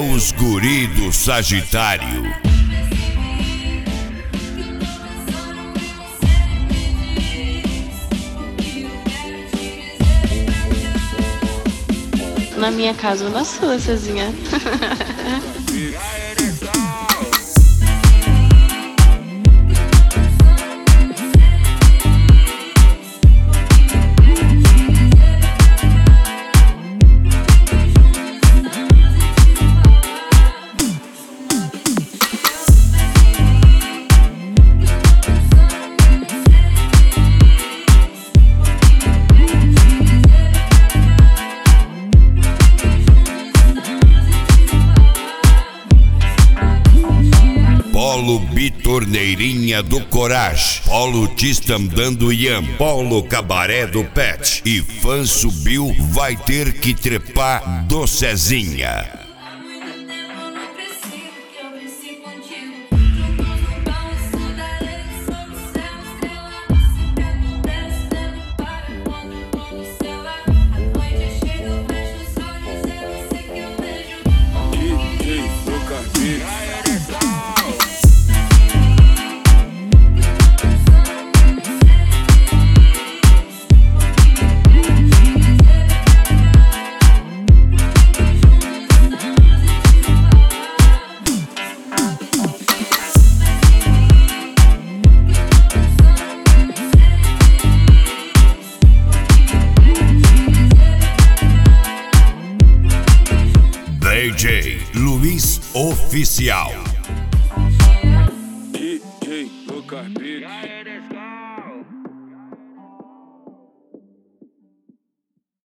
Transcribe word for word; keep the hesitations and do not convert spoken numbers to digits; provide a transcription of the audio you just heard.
os guri do Sagitário. Na minha casa ou na sua, Cezinha? Polo Bitorneirinha do Coragem, Polo Tistam dando Iam, Polo Cabaré do Pet e fã subiu, vai ter que trepar do Cezinha. D J Luiz Oficial. D J Lucas Beats.